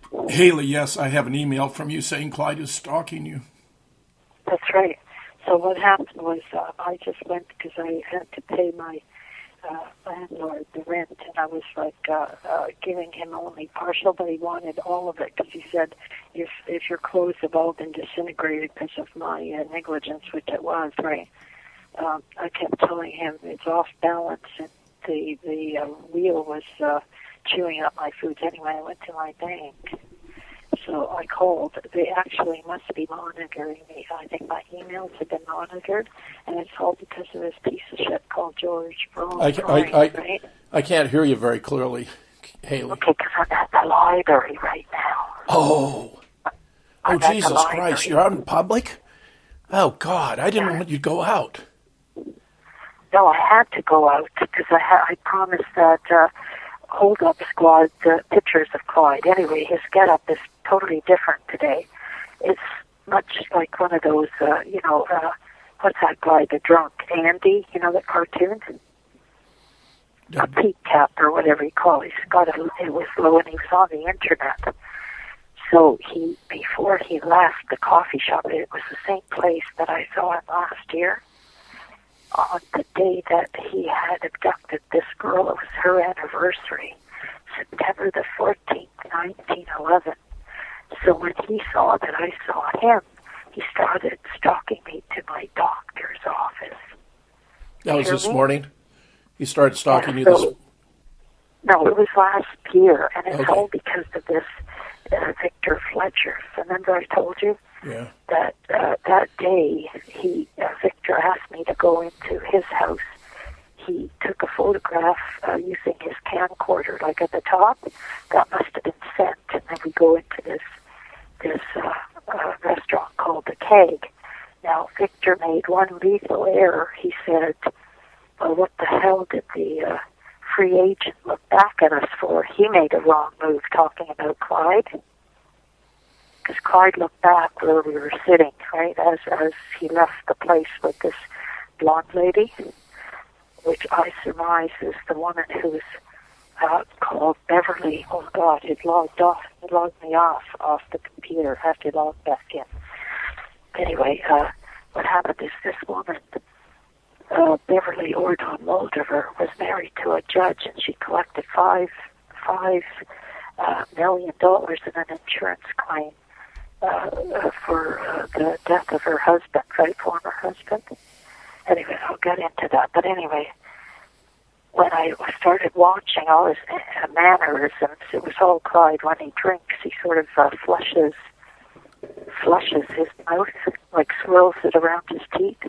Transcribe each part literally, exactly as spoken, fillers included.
Haley, yes, I have an email from you saying Clyde is stalking you. That's right. So what happened was uh, I just went because I had to pay my uh, landlord the rent, and I was like uh, uh, giving him only partial, but he wanted all of it because he said, if if your clothes have all been disintegrated because of my uh, negligence, which it was, right? Um, I kept telling him it's off balance, and the the uh, wheel was uh, chewing up my foods. Anyway, I went to my bank. So I called. They actually must be monitoring me. I think my emails have been monitored, and it's all because of this piece of shit called George Braun. I, I, I, right? I can't hear you very clearly, Haley. Okay, because I'm at the library right now. Oh. I'm Oh, Jesus Christ. library. You're out in public? Oh, God. I didn't want you to go out. No, I had to go out because I, ha- I promised that uh, Hold Up Squad uh, pictures of Clyde. Anyway, his getup is totally different today. It's much like one of those, uh, you know, uh, what's that guy, the drunk, Andy, you know, the cartoon? Yeah. A peak cap or whatever you call it. He's got a, it was low and he was on the internet. So he, before he left the coffee shop, it was the same place that I saw him last year. On the day that he had abducted this girl, it was her anniversary, September the fourteenth, nineteen eleven. So when he saw that I saw him, he started stalking me to my doctor's office. That was Hear this me? morning? He started stalking Yeah, you so, this... No, it was last year, and it's Okay. all because of this uh, Victor Fletcher. Remember I told you? Yeah. That uh, that day, he uh, Victor asked me to go into his house. He took a photograph uh, using his camcorder, like at the top. That must have been sent, and then we go into this this uh, uh, restaurant called the Keg. Now, Victor made one lethal error. He said, "Well, what the hell did the uh, free agent look back at us for? He made a wrong move talking about Clyde." Because Clyde looked back where we were sitting, right, as as he left the place with this blonde lady, which I surmise is the woman who's uh, called Beverly. Oh, God, it logged off. It logged me off off the computer. I have to log back in. Anyway, uh, what happened is this woman, uh, Beverly Ordon Moldover, was married to a judge, and she collected five, five uh, million dollars in an insurance claim. Uh, for uh, the death of her husband, right, former husband. Anyway, I'll get into that. But anyway, when I started watching all his uh, mannerisms, it was all Clyde. When he drinks, he sort of uh, flushes, flushes his mouth, like swirls it around his teeth.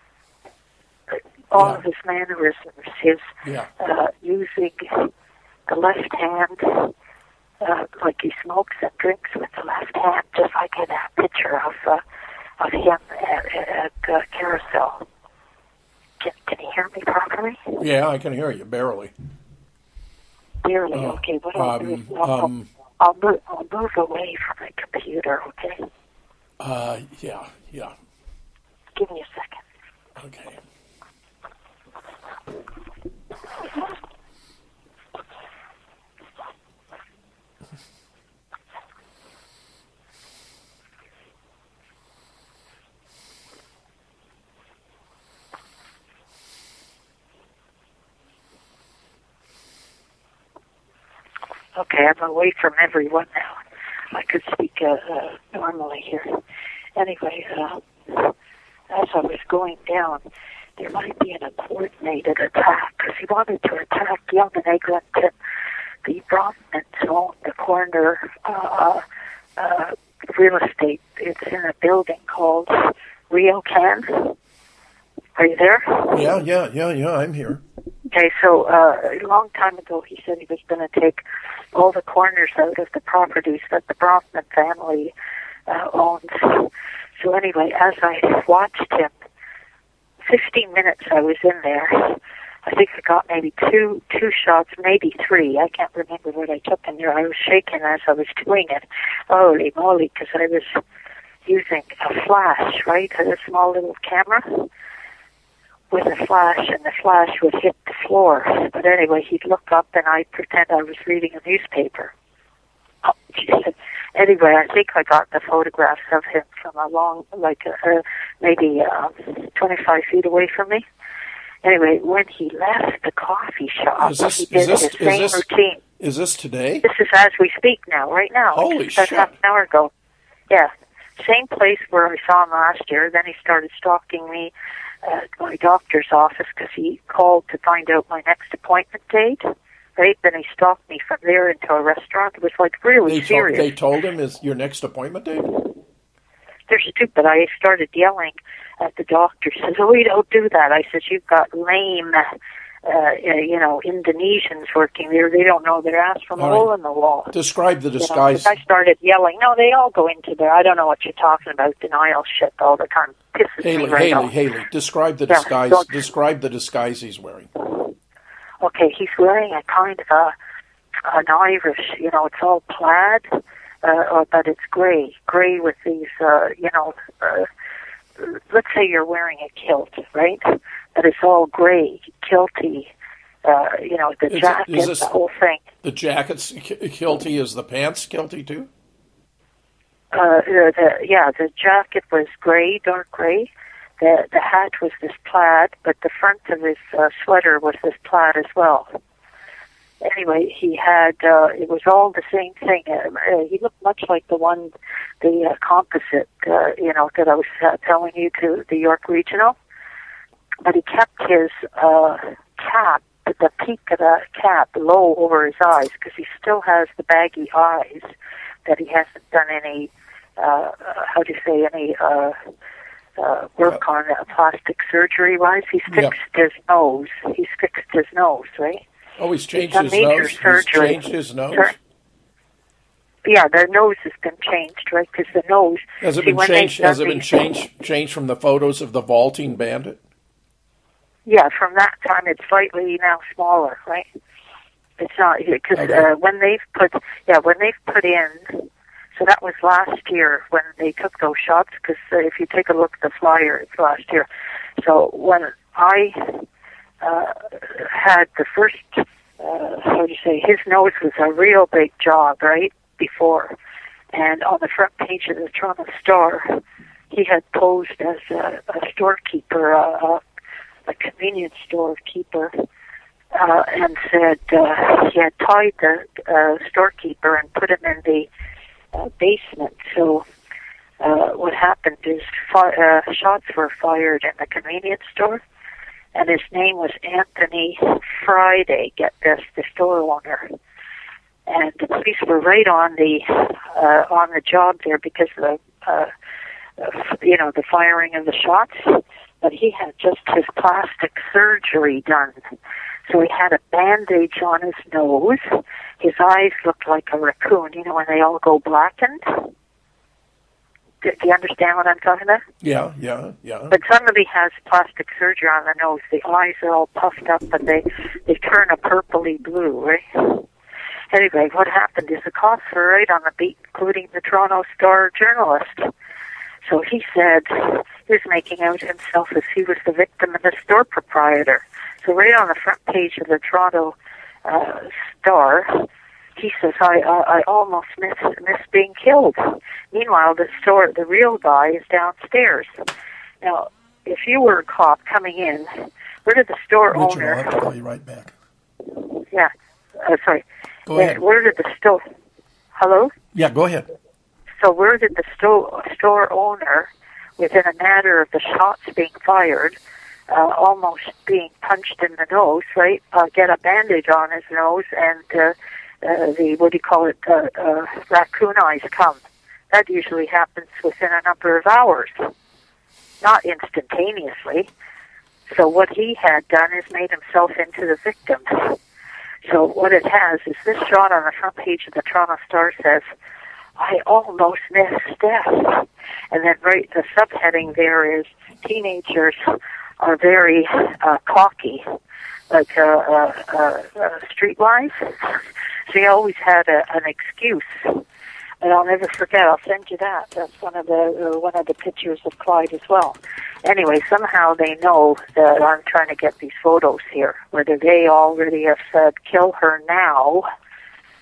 All Yeah. of his mannerisms, his Yeah. uh, using the left hand, Uh, like he smokes and drinks with the left hand, just like in that picture of uh, of him at, at uh, Carousel. Can, can you hear me properly? Yeah, I can hear you, barely. Barely. Uh, Okay. What I'll do is um, I'll, um, I'll, move, I'll move away from the computer. Okay. Uh, yeah, yeah. Give me a second. Okay. Okay, I'm away from everyone now. I could speak uh, uh, normally here. Anyway, uh, as I was going down, there might be an, a coordinated attack, because he wanted to attack Young and Eglinton. The Bromans own the corner uh, uh, real estate. It's in a building called RioCan. Are you there? Yeah, yeah, yeah, yeah, I'm here. Okay, so uh, a long time ago he said he was going to take all the corners out of the properties that the Bronfman family uh, owns. So anyway, as I watched him, fifteen minutes I was in there. I think I got maybe two two shots, maybe three. I can't remember what I took in there. I was shaking as I was doing it. Holy moly, because I was using a flash, right, a small little camera with a flash, and the flash would hit the floor. But anyway, he'd look up, and I'd pretend I was reading a newspaper. Oh, geez. anyway, I think I got the photographs of him from a long, like uh, maybe uh, twenty-five feet away from me. Anyway, when he left the coffee shop, Is this, he is did this, his is same this, routine. is this today? This is as we speak now, right now. Holy Just shit. half an hour ago. Yeah. Same place where I saw him last year. Then he started stalking me at my doctor's office because he called to find out my next appointment date. Right? Then he stalked me from there into a restaurant. It was like really They, serious. to, they told him is your next appointment date? They're stupid. I started yelling at the doctor. He says, "Oh, we don't do that." I said, "You've got lame, uh, you know, Indonesians working there. They don't know their ass from a All right. hole in the wall." Describe the You know, disguise. 'cause I started yelling. No, they all go into there. I don't know what you're talking about. Denial shit all the time. Pisses Haley, me right Haley, off. Haley, describe the Yeah, disguise. don't- Describe the disguise he's wearing. Okay, he's wearing a kind of a an Irish. You know, it's all plaid, uh, but it's gray, gray with these. Uh, you know, uh, let's say you're wearing a kilt, right? But it's all gray, kilty. Uh, you know, the Is it- jacket, is this- the whole thing. The jacket's ki- kilty. Is the pants kilty too? Uh, the, the, yeah, the jacket was gray, dark gray. The the hat was this plaid, but the front of his uh, sweater was this plaid as well. Anyway, he had, uh, it was all the same thing. Uh, uh, he looked much like the one, the uh, composite, uh, you know, that I was uh, telling you to the York Regional. But he kept his uh, cap, the peak of the cap, low over his eyes because he still has the baggy eyes that he hasn't done any, uh, how do you say, any uh, uh, work on uh, plastic surgery-wise. He's fixed Yeah. his nose. He's fixed his nose, right? Oh, he's changed done his major nose. He's surgery. changed his nose. Sure. Yeah, the nose has been changed, right? Because the nose. Has it see, been when changed? they've Has done it been these- changed? Changed from the photos of the vaulting bandit? Yeah, from that time it's slightly now smaller, right? It's not because Okay. uh, when they've put yeah when they've put in, so that was last year when they took those shots. Because uh, if you take a look at the flyer, it's last year. So when I uh, had the first, uh, how do you say, his nose was a real big job, right? Before, and on the front page of the Toronto Star, he had posed as a, a storekeeper, uh, a, a convenience store keeper, uh, and said uh, he had tied the uh, storekeeper and put him in the uh, basement. So uh, what happened is fi- uh, shots were fired in the convenience store, and his name was Anthony Friday. Get this, the store owner. And the police were right on the uh, on the job there because of the uh, uh, you know the firing of the shots. But he had just his plastic surgery done, so he had a bandage on his nose. His eyes looked like a raccoon. You know when they all go blackened. Do, do you understand what I'm talking about? Yeah, yeah, yeah. But somebody has plastic surgery on the nose. The eyes are all puffed up, and they they turn a purpley blue, right? Anyway, what happened is the cops were right on the beat, including the Toronto Star journalist. So he said he was making out himself as he was the victim and the store proprietor. So right on the front page of the Toronto uh, Star, he says, I, I, I almost missed, missed being killed. Meanwhile, the store, the real guy is downstairs. Now, if you were a cop coming in, where did the store Richard, owner... I'll have to call you right back. Yeah, uh, sorry. Go ahead. Uh, where did the store... Hello? Yeah, go ahead. So where did the store store owner, within a matter of the shots being fired, uh, almost being punched in the nose, right, uh, get a bandage on his nose and uh, uh, the, what do you call it, uh, uh, raccoon eyes come? That usually happens within a number of hours, not instantaneously. So what he had done is made himself into the victim. So what it has is this shot on the front page of the Toronto Star says, I almost missed death. And then right, the subheading there is, teenagers are very uh, cocky, like uh, uh, uh, uh, streetwise. So he always had a, an excuse. And I'll never forget, I'll send you that. That's one of the uh, one of the pictures of Clyde as well. Anyway, somehow they know that I'm trying to get these photos here. Whether they already have said, kill her now,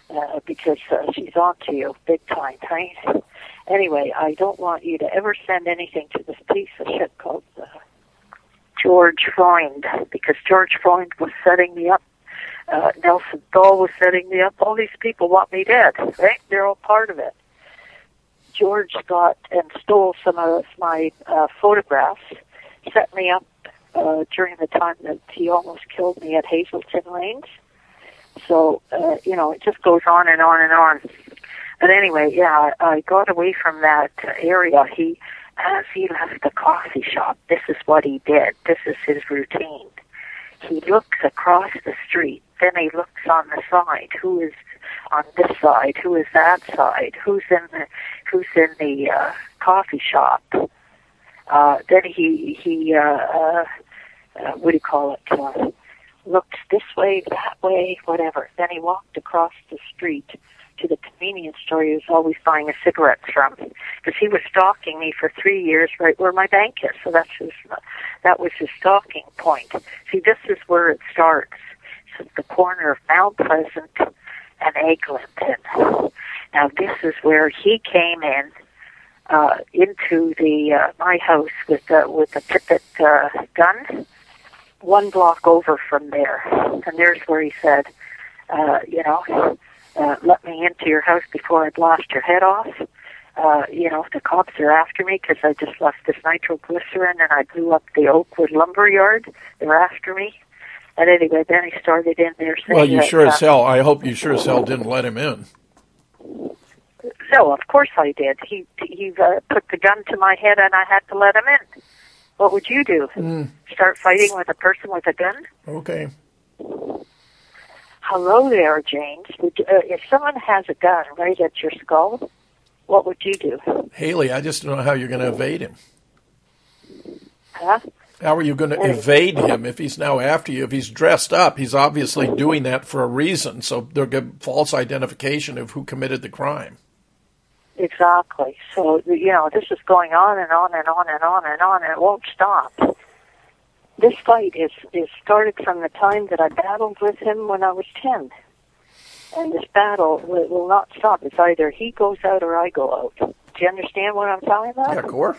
uh, because uh, she's on to you big time, right? Anyway, I don't want you to ever send anything to this piece of shit called uh, George Freund, because George Freund was setting me up. Uh, Nelson Dahl was setting me up. All these people want me dead, right? They're all part of it. George got and stole some of my uh, photographs, set me up uh, during the time that he almost killed me at Hazelton Lanes. So, uh, you know, it just goes on and on and on. But anyway, yeah, I, I got away from that area. He, as he left the coffee shop, this is what he did. This is his routine. He looks across the street, then he looks on the side. Who is on this side? Who is that side? Who's in the Who's in the uh, coffee shop? Uh, then he he uh, uh, uh, what do you call it? Uh, looked this way, that way, whatever. Then he walked across the street to the convenience store he was always buying a cigarettes from, because he was stalking me for three years right where my bank is. So that's his, that was his stalking point. See, this is where it starts. It's at the corner of Mount Pleasant and Eglinton. Now, this is where he came in uh, into the uh, my house with the with a Tippett uh, gun, one block over from there, and there's where he said, uh, you know. Uh, let me into your house before I blast your head off. Uh, you know, the cops are after me because I just left this nitroglycerin and I blew up the Oakwood lumber yard. They're after me. And anyway, then he started in there saying... Well, you that, sure uh, as hell, I hope you sure as hell didn't let him in. No, of course I did. He he uh, put the gun to my head and I had to let him in. What would you do? Mm. Start fighting with a person with a gun? Okay. Hello there, James. Would you, uh, if someone has a gun right at your skull, what would you do? Haley, I just don't know how you're going to evade him. Huh? How are you going to evade him if he's now after you? If he's dressed up, he's obviously doing that for a reason. So they'll get false identification of who committed the crime. Exactly. So, you know, this is going on and on and on and on and on, and it won't stop. This fight is, is started from the time that I battled with him when I was ten. And this battle will, will not stop. It's either he goes out or I go out. Do you understand what I'm talking about? Yeah, of course.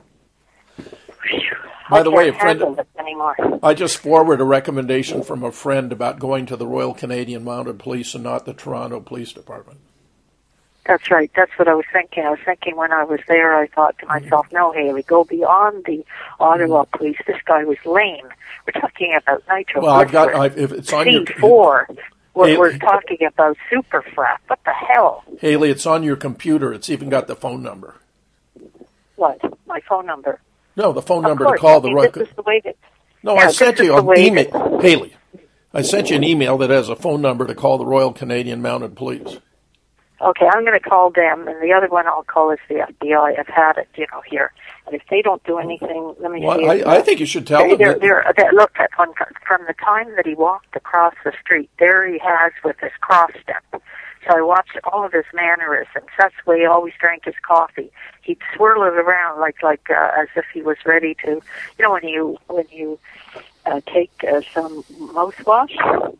Whew. By I the way, a can't friend, handle this anymore. I just forwarded a recommendation from a friend about going to the Royal Canadian Mounted Police and not the Toronto Police Department. That's right. That's what I was thinking. I was thinking when I was there, I thought to myself, no, Haley, go beyond the Ottawa police. This guy was lame. We're talking about nitro. Well, I've got, I've, if it's on your... C four. We're, Haley, we're talking about Superfrat. What the hell? Haley, it's on your computer. It's even got the phone number. What? My phone number? No, the phone Of number course. to call I mean, the... this is the way that... No, yeah, I sent this you is the an way email. that- Haley, I sent you an email that has a phone number to call the Royal Canadian Mounted Police. Okay, I'm going to call them, and the other one I'll call is the F B I. I've had it, you know, here. And if they don't do anything, let me Well, see. I, I think you should tell They- them they're, that. they're, they look, at one, from the time that he walked across the street, there he has with his cross step. So I watched all of his mannerisms. That's the way he always drank his coffee. He'd swirl it around like like uh, as if he was ready to, you know, when you when you uh, take uh, some mouthwash.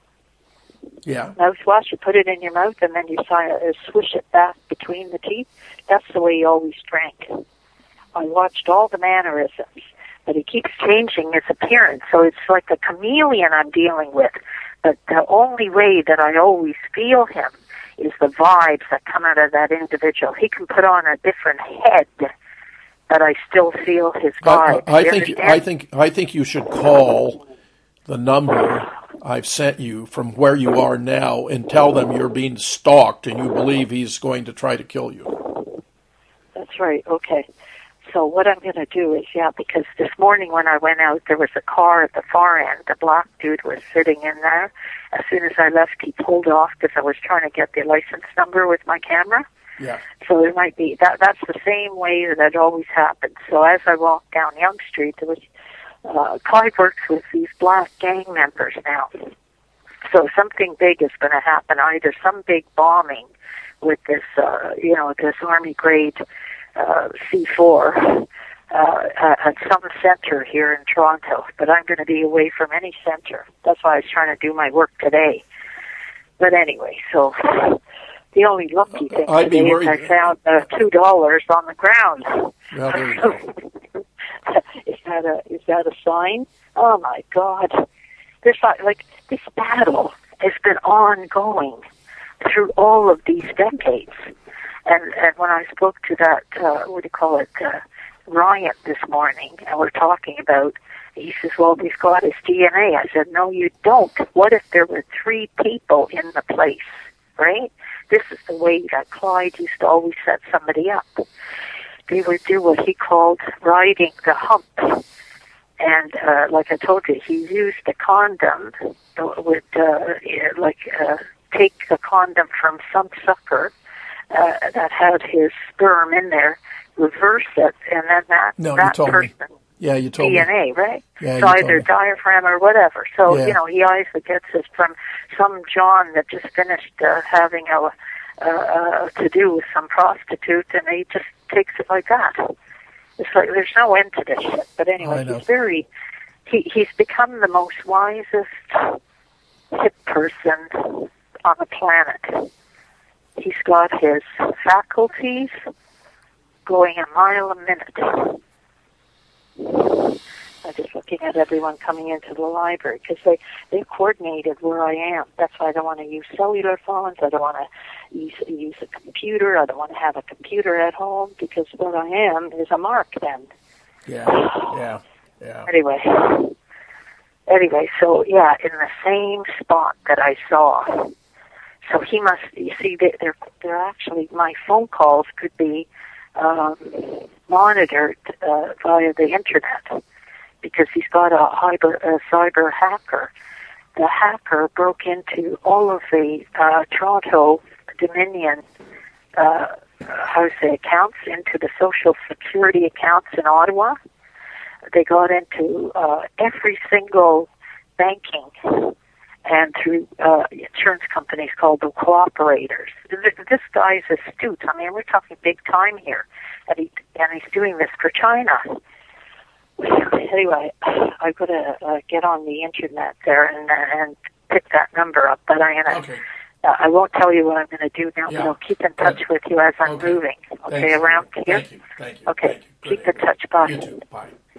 Yeah. Mouthwash, you put it in your mouth and then you uh, swish it back between the teeth. That's the way he always drank. I watched all the mannerisms, but he keeps changing his appearance, so it's like a chameleon I'm dealing with. But the only way that I always feel him is the vibes that come out of that individual. He can put on a different head, but I still feel his vibe. I, I You think understand? I think I think you should call the number I've sent you from where you are now and tell them you're being stalked and you believe he's going to try to kill you. That's right. Okay. So what I'm going to do is, yeah, because this morning when I went out, there was a car at the far end. The black dude was sitting in there. As soon as I left, he pulled off because I was trying to get the license number with my camera. Yeah. So there might be, that. that's the same way that it always happens. So as I walked down Yonge Street, there was, uh, Clyde works with these black gang members now. So something big is going to happen, either some big bombing with this, uh, you know, this Army grade uh, C four uh, at some center here in Toronto. But I'm going to be away from any center. That's why I was trying to do my work today. But anyway, so the only lucky thing I'd be today worried. is I found uh, two dollars on the ground. Well, there you go. Is that a is that a sign? Oh my God! This like this battle has been ongoing through all of these decades. And and when I spoke to that, uh, what do you call it, uh, Ryan this morning, and we're talking about, he says, well, we've got his D N A. I said, no, you don't. What if there were three people in the place, right? This is the way that Clyde used to always set somebody up. They would do what he called riding the hump. And uh, like I told you, he used a condom, would uh, like uh, take a condom from some sucker uh, that had his sperm in there, reverse it, and then that, no, that you told person, me. Yeah, you told D N A, me. right? Yeah, so you either told me. diaphragm or whatever. So, Yeah. you know, he either gets this from some John that just finished uh, having a uh, uh, to do with some prostitute, and he just takes it like that. It's like there's no end to this shit. But anyway, he's very, he, he's become the most wisest hip person on the planet. He's got his faculties going a mile a minute. I'm just looking at everyone coming into the library because they, they've coordinated where I am. That's why I don't want to use cellular phones. I don't want to use, use a computer. I don't want to have a computer at home because where I am is a mark then. Yeah, yeah, yeah. Anyway, anyway, so yeah, in the same spot that I saw. So he must, you see, they, they're, they're actually, my phone calls could be um, monitored uh, via the internet because he's got a, cyber, a cyber hacker. The hacker broke into all of the uh, Toronto Dominion uh, how to say, accounts, into the Social Security accounts in Ottawa. They got into uh, every single banking and through uh, insurance companies called the cooperators. This guy's astute. I mean, we're talking big time here, and he and he's doing this for China. Anyway, I've got to uh, get on the internet there and and pick that number up. But I'm gonna. Okay. Uh, I won't tell you what I'm going to do now, Yeah. but I'll keep in touch Good. with you as I'm Okay. moving. Okay, Thanks. around here. Thank you. Thank you. Okay, Thank you. keep Good. in touch. Bye. You too. Bye.